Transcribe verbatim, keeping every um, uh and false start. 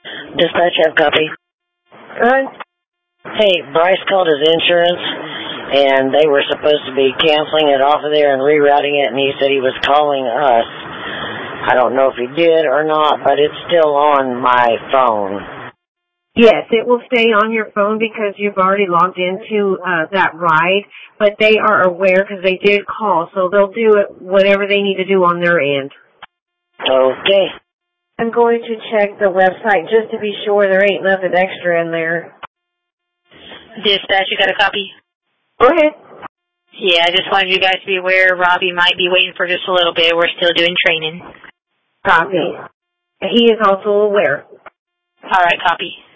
Dispatch, have copy. Good. Hey, Bryce called his insurance, and they were supposed to be canceling it off of there and rerouting it, and he said he was calling us. I don't know if he did or not, but it's still on my phone. Yes, it will stay on your phone because you've already logged into uh, that ride, but they are aware because they did call, so they'll do it whatever they need to do on their end. Okay. I'm going to check the website just to be sure there ain't nothing extra in there. Dispatch, you got a copy? Go ahead. Yeah, I just wanted you guys to be aware Robbie might be waiting for just a little bit. We're still doing training. Copy. He is also aware. All right, copy.